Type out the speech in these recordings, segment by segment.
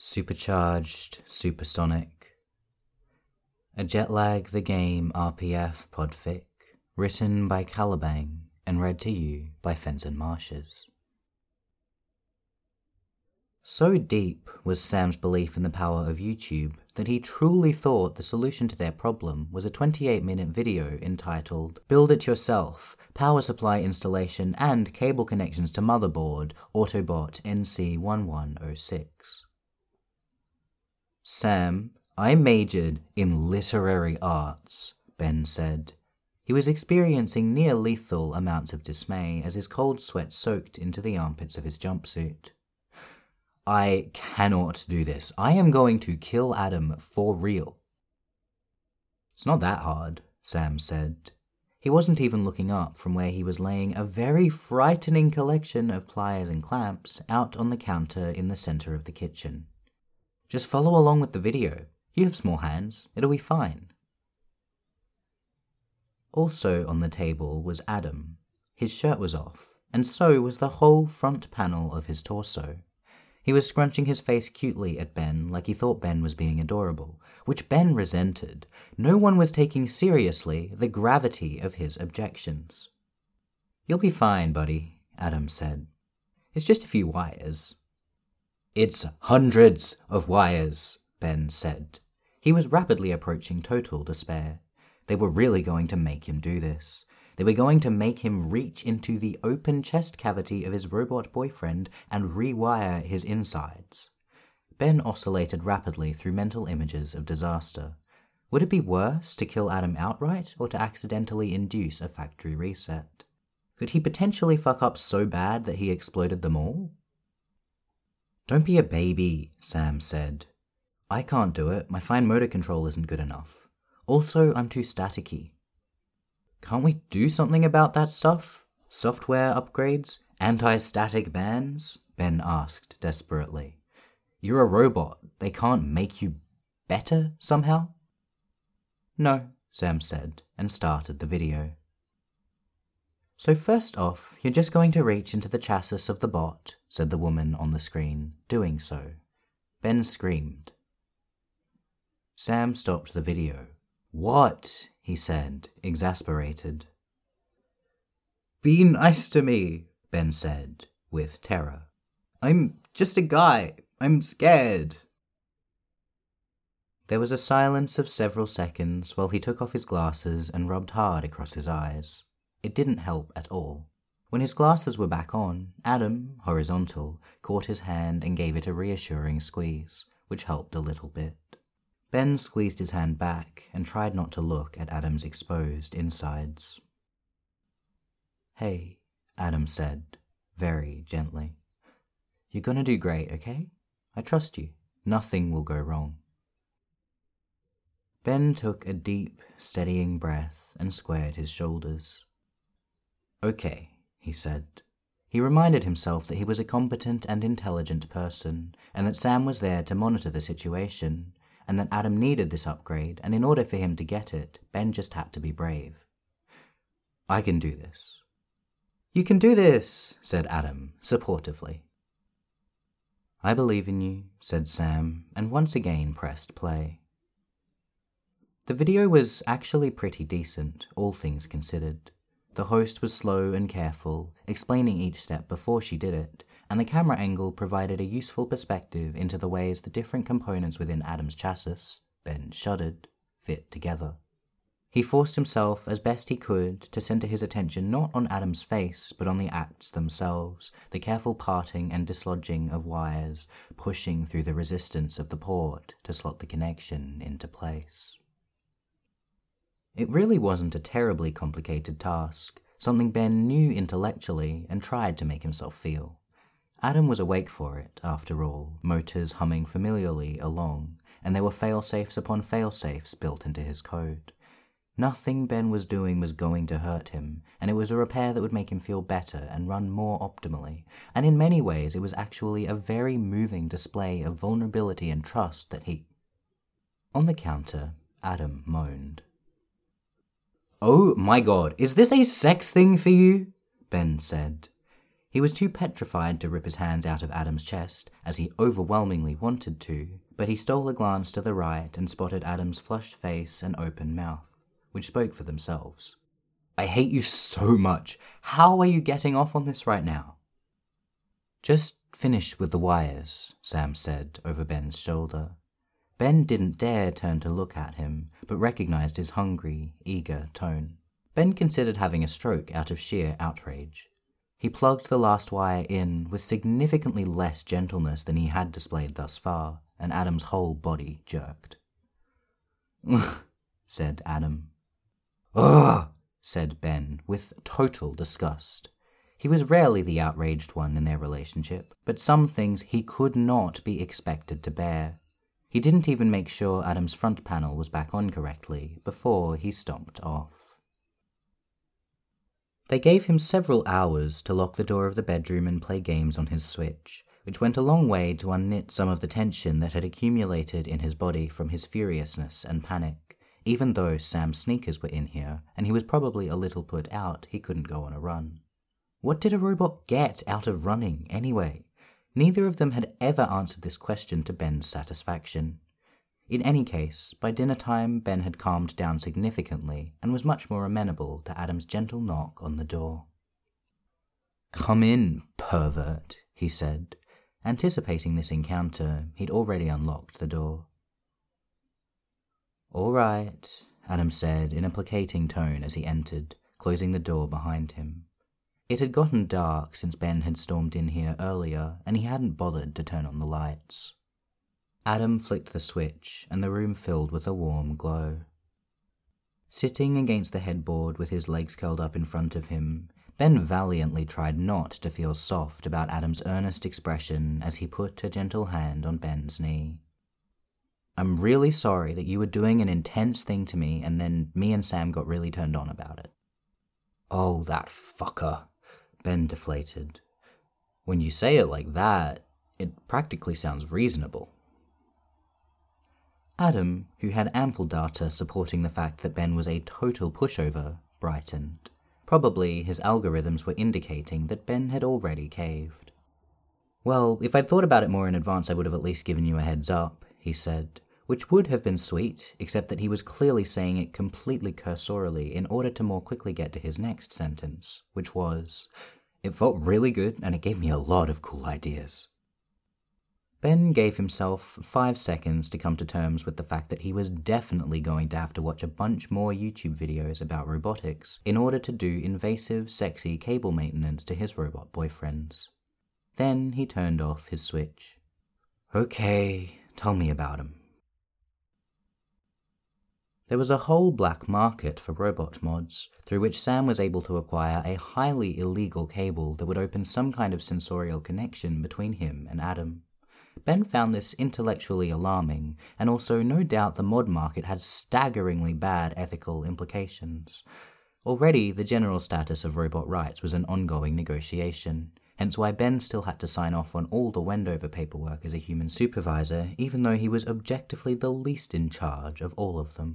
Supercharged Supersonic. A Jetlag the Game RPF podfic, written by Caliban and read to you by Fenton Marshes. So deep was Sam's belief in the power of YouTube that he truly thought the solution to their problem was a 28-minute video entitled Build It Yourself, Power Supply Installation and Cable Connections to Motherboard, Autobot NC1106. Sam, I majored in literary arts, Ben said. He was experiencing near-lethal amounts of dismay as his cold sweat soaked into the armpits of his jumpsuit. I cannot do this. I am going to kill Adam for real. It's not that hard, Sam said. He wasn't even looking up from where he was laying a very frightening collection of pliers and clamps out on the counter in the center of the kitchen. Just follow along with the video. You have small hands. It'll be fine. Also on the table was Adam. His shirt was off, and so was the whole front panel of his torso. He was scrunching his face cutely at Ben like he thought Ben was being adorable, which Ben resented. No one was taking seriously the gravity of his objections. You'll be fine, buddy, Adam said. It's just a few wires. It's hundreds of wires, Ben said. He was rapidly approaching total despair. They were really going to make him do this. They were going to make him reach into the open chest cavity of his robot boyfriend and rewire his insides. Ben oscillated rapidly through mental images of disaster. Would it be worse to kill Adam outright or to accidentally induce a factory reset? Could he potentially fuck up so bad that he exploded them all? Don't be a baby, Sam said. I can't do it. My fine motor control isn't good enough. Also, I'm too staticky. Can't we do something about that stuff? Software upgrades? Anti-static bans? Ben asked desperately. You're a robot. They can't make you better somehow? No, Sam said, and started the video. So first off, you're just going to reach into the chassis of the bot, said the woman on the screen, doing so. Ben screamed. Sam stopped the video. What? He said, exasperated. Be nice to me, Ben said, with terror. I'm just a guy. I'm scared. There was a silence of several seconds while he took off his glasses and rubbed hard across his eyes. It didn't help at all. When his glasses were back on, Adam, horizontal, caught his hand and gave it a reassuring squeeze, which helped a little bit. Ben squeezed his hand back and tried not to look at Adam's exposed insides. Hey, Adam said, very gently. You're gonna do great, okay? I trust you. Nothing will go wrong. Ben took a deep, steadying breath and squared his shoulders. Okay, he said. He reminded himself that he was a competent and intelligent person, and that Sam was there to monitor the situation, and that Adam needed this upgrade, and in order for him to get it, Ben just had to be brave. I can do this. You can do this, said Adam, supportively. I believe in you, said Sam, and once again pressed play. The video was actually pretty decent, all things considered. The host was slow and careful, explaining each step before she did it, and the camera angle provided a useful perspective into the ways the different components within Adam's chassis, Ben shuddered, fit together. He forced himself as best he could to center his attention not on Adam's face, but on the acts themselves, the careful parting and dislodging of wires, pushing through the resistance of the port to slot the connection into place. It really wasn't a terribly complicated task, something Ben knew intellectually and tried to make himself feel. Adam was awake for it, after all, motors humming familiarly along, and there were fail-safes upon fail-safes built into his code. Nothing Ben was doing was going to hurt him, and it was a repair that would make him feel better and run more optimally, and in many ways it was actually a very moving display of vulnerability and trust that he... On the counter, Adam moaned. Oh my god, is this a sex thing for you? Ben said. He was too petrified to rip his hands out of Adam's chest, as he overwhelmingly wanted to, but he stole a glance to the right and spotted Adam's flushed face and open mouth, which spoke for themselves. "I hate you so much. How are you getting off on this right now?" "Just finished with the wires," Sam said over Ben's shoulder. Ben didn't dare turn to look at him, but recognized his hungry, eager tone. Ben considered having a stroke out of sheer outrage. He plugged the last wire in with significantly less gentleness than he had displayed thus far, and Adam's whole body jerked. "Ugh," said Adam. "Ugh," said Ben, with total disgust. He was rarely the outraged one in their relationship, but some things he could not be expected to bear. He didn't even make sure Adam's front panel was back on correctly before he stomped off. They gave him several hours to lock the door of the bedroom and play games on his Switch, which went a long way to unknit some of the tension that had accumulated in his body from his furiousness and panic, even though Sam's sneakers were in here and he was probably a little put out he couldn't go on a run. What did a robot get out of running, anyway? Neither of them had ever answered this question to Ben's satisfaction. In any case, by dinner time, Ben had calmed down significantly and was much more amenable to Adam's gentle knock on the door. "Come in, pervert," he said. Anticipating this encounter, he'd already unlocked the door. "All right," Adam said in a placating tone as he entered, closing the door behind him. It had gotten dark since Ben had stormed in here earlier, and he hadn't bothered to turn on the lights. Adam flicked the switch, and the room filled with a warm glow. Sitting against the headboard with his legs curled up in front of him, Ben valiantly tried not to feel soft about Adam's earnest expression as he put a gentle hand on Ben's knee. "I'm really sorry that you were doing an intense thing to me, and then me and Sam got really turned on about it." "Oh, that fucker," Ben deflated. "When you say it like that, it practically sounds reasonable." Adam, who had ample data supporting the fact that Ben was a total pushover, brightened. Probably his algorithms were indicating that Ben had already caved. "Well, if I'd thought about it more in advance, I would have at least given you a heads up," he said, which would have been sweet, except that he was clearly saying it completely cursorily in order to more quickly get to his next sentence, which was, "It felt really good and it gave me a lot of cool ideas." Ben gave himself 5 seconds to come to terms with the fact that he was definitely going to have to watch a bunch more YouTube videos about robotics in order to do invasive, sexy cable maintenance to his robot boyfriends. Then he turned off his Switch. "Okay, tell me about him." There was a whole black market for robot mods, through which Sam was able to acquire a highly illegal cable that would open some kind of sensorial connection between him and Adam. Ben found this intellectually alarming, and also no doubt the mod market had staggeringly bad ethical implications. Already, the general status of robot rights was an ongoing negotiation, hence why Ben still had to sign off on all the Wendover paperwork as a human supervisor, even though he was objectively the least in charge of all of them.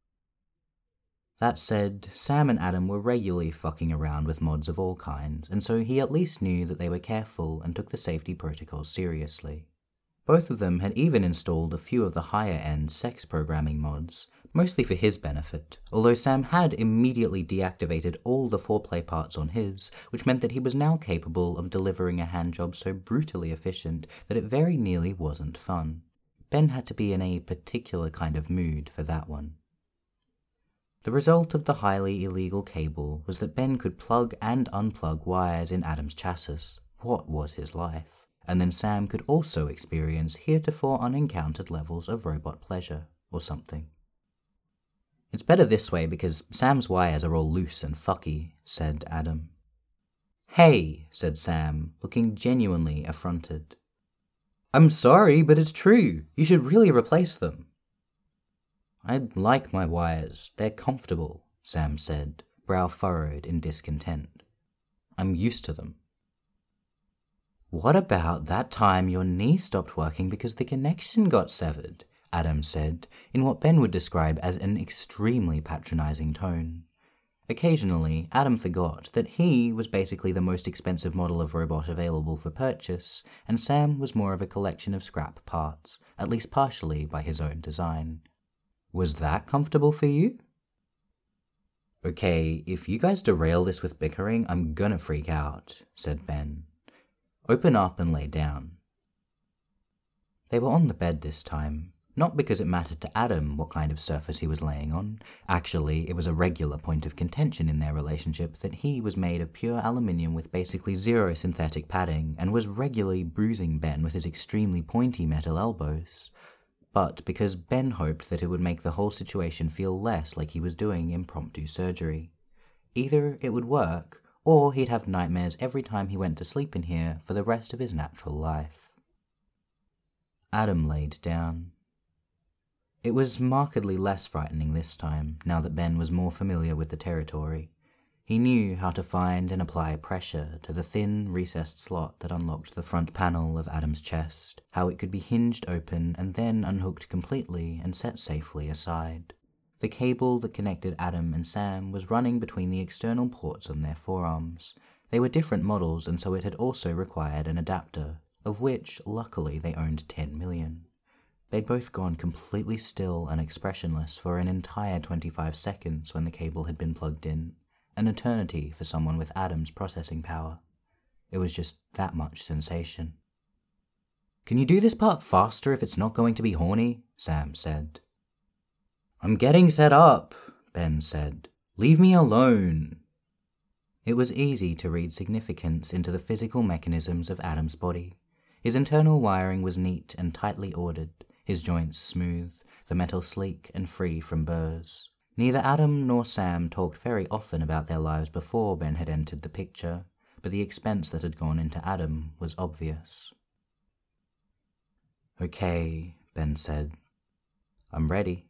That said, Sam and Adam were regularly fucking around with mods of all kinds, and so he at least knew that they were careful and took the safety protocols seriously. Both of them had even installed a few of the higher-end sex programming mods, mostly for his benefit, although Sam had immediately deactivated all the foreplay parts on his, which meant that he was now capable of delivering a handjob so brutally efficient that it very nearly wasn't fun. Ben had to be in a particular kind of mood for that one. The result of the highly illegal cable was that Ben could plug and unplug wires in Adam's chassis. What was his life? And then Sam could also experience heretofore unencountered levels of robot pleasure, or something. "It's better this way because Sam's wires are all loose and fucky," said Adam. "Hey," said Sam, looking genuinely affronted. "I'm sorry, but it's true. You should really replace them." "I like my wires. They're comfortable," Sam said, brow furrowed in discontent. "I'm used to them." "What about that time your knee stopped working because the connection got severed?" Adam said, in what Ben would describe as an extremely patronizing tone. Occasionally, Adam forgot that he was basically the most expensive model of robot available for purchase, and Sam was more of a collection of scrap parts, at least partially by his own design. Was that comfortable for you? Okay, if you guys derail this with bickering, I'm gonna freak out, said Ben. Open up and lay down. They were on the bed this time. Not because it mattered to Adam what kind of surface he was laying on. Actually, it was a regular point of contention in their relationship that he was made of pure aluminium with basically zero synthetic padding and was regularly bruising Ben with his extremely pointy metal elbows. But because Ben hoped that it would make the whole situation feel less like he was doing impromptu surgery. Either it would work, or he'd have nightmares every time he went to sleep in here for the rest of his natural life. Adam laid down. It was markedly less frightening this time, now that Ben was more familiar with the territory. He knew how to find and apply pressure to the thin, recessed slot that unlocked the front panel of Adam's chest, how it could be hinged open and then unhooked completely and set safely aside. The cable that connected Adam and Sam was running between the external ports on their forearms. They were different models, and so it had also required an adapter, of which, luckily, they owned 10 million. They'd both gone completely still and expressionless for an entire 25 seconds when the cable had been plugged in, an eternity for someone with Adam's processing power. It was just that much sensation. "Can you do this part faster if it's not going to be horny?" Sam said. "I'm getting set up," Ben said. "Leave me alone." It was easy to read significance into the physical mechanisms of Adam's body. His internal wiring was neat and tightly ordered, his joints smooth, the metal sleek and free from burrs. Neither Adam nor Sam talked very often about their lives before Ben had entered the picture, but the expense that had gone into Adam was obvious. "Okay," Ben said. "I'm ready."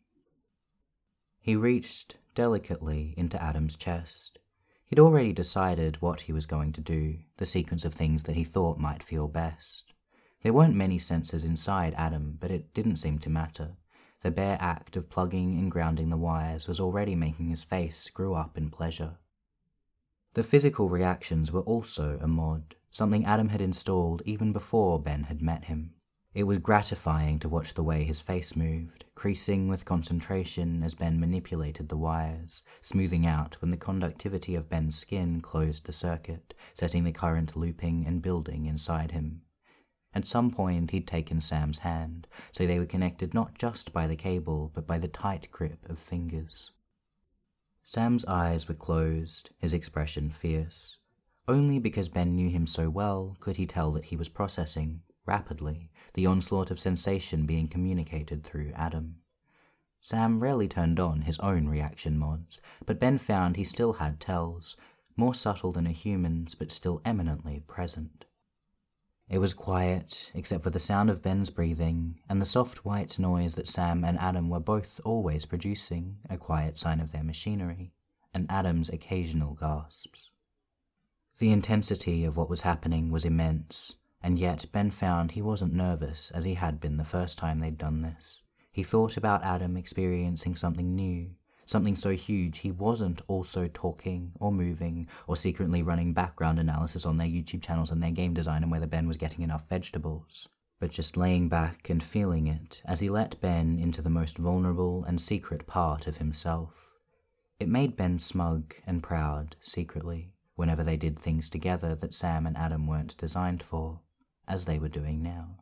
He reached delicately into Adam's chest. He'd already decided what he was going to do, the sequence of things that he thought might feel best. There weren't many sensors inside Adam, but it didn't seem to matter. The bare act of plugging and grounding the wires was already making his face screw up in pleasure. The physical reactions were also a mod, something Adam had installed even before Ben had met him. It was gratifying to watch the way his face moved, creasing with concentration as Ben manipulated the wires, smoothing out when the conductivity of Ben's skin closed the circuit, setting the current looping and building inside him. At some point he'd taken Sam's hand, so they were connected not just by the cable, but by the tight grip of fingers. Sam's eyes were closed, his expression fierce. Only because Ben knew him so well could he tell that he was processing, rapidly, the onslaught of sensation being communicated through Adam. Sam rarely turned on his own reaction mods, but Ben found he still had tells, more subtle than a human's, but still eminently present. It was quiet, except for the sound of Ben's breathing, and the soft white noise that Sam and Adam were both always producing, a quiet sign of their machinery, and Adam's occasional gasps. The intensity of what was happening was immense, and yet Ben found he wasn't nervous as he had been the first time they'd done this. He thought about Adam experiencing something new, something so huge he wasn't also talking or moving or secretly running background analysis on their YouTube channels and their game design and whether Ben was getting enough vegetables, but just laying back and feeling it as he let Ben into the most vulnerable and secret part of himself. It made Ben smug and proud secretly whenever they did things together that Sam and Adam weren't designed for, as they were doing now.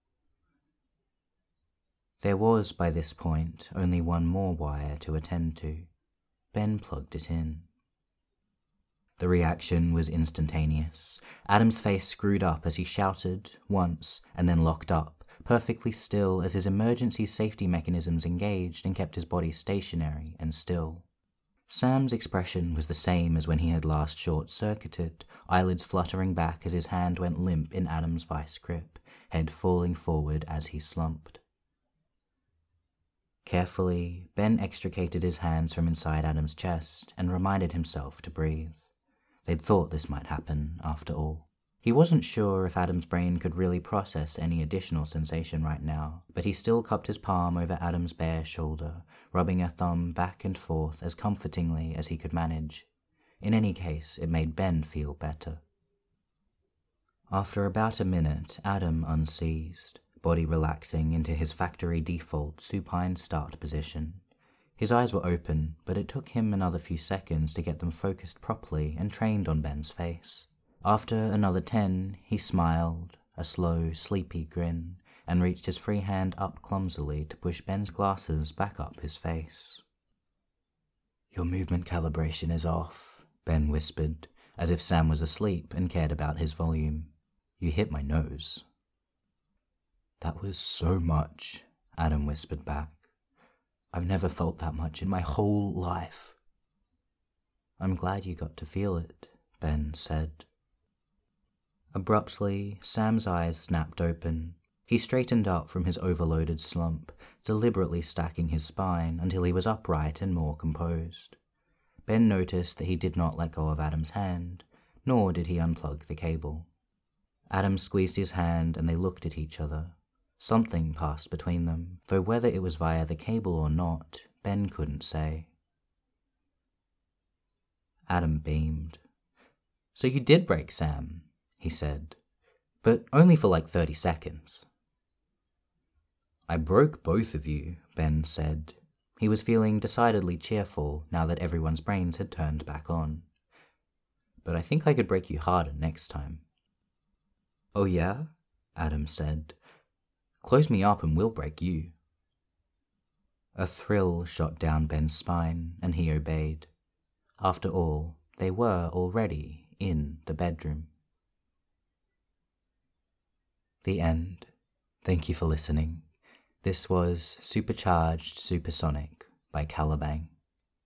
There was, by this point, only one more wire to attend to. Ben plugged it in. The reaction was instantaneous. Adam's face screwed up as he shouted, once, and then locked up, perfectly still as his emergency safety mechanisms engaged and kept his body stationary and still. Sam's expression was the same as when he had last short-circuited, eyelids fluttering back as his hand went limp in Adam's vice grip, head falling forward as he slumped. Carefully, Ben extricated his hands from inside Adam's chest and reminded himself to breathe. They'd thought this might happen, after all. He He wasn't sure if Adam's brain could really process any additional sensation right now, but he still cupped his palm over Adam's bare shoulder, rubbing a thumb back and forth as comfortingly as he could manage. In any case, it made Ben feel better. After about a minute, Adam unseized, body relaxing into his factory default supine start position. His eyes were open, but it took him another few seconds to get them focused properly and trained on Ben's face. After another 10, he smiled, a slow, sleepy grin, and reached his free hand up clumsily to push Ben's glasses back up his face. "Your movement calibration is off," Ben whispered, as if Sam was asleep and cared about his volume. "You hit my nose." "That was so much," Adam whispered back. "I've never felt that much in my whole life." "I'm glad you got to feel it," Ben said. Abruptly, Sam's eyes snapped open. He straightened up from his overloaded slump, deliberately stacking his spine until he was upright and more composed. Ben noticed that he did not let go of Adam's hand, nor did he unplug the cable. Adam squeezed his hand and they looked at each other. Something passed between them, though whether it was via the cable or not, Ben couldn't say. Adam beamed. "So you did break Sam," he said, "but only for like 30 seconds. "I broke both of you," Ben said. He was feeling decidedly cheerful now that everyone's brains had turned back on. "But I think I could break you harder next time." "Oh yeah?" Adam said. "Close me up and we'll break you." A thrill shot down Ben's spine, and he obeyed. After all, they were already in the bedroom. The end. Thank you for listening. This was Supercharged Supersonic by Caliban.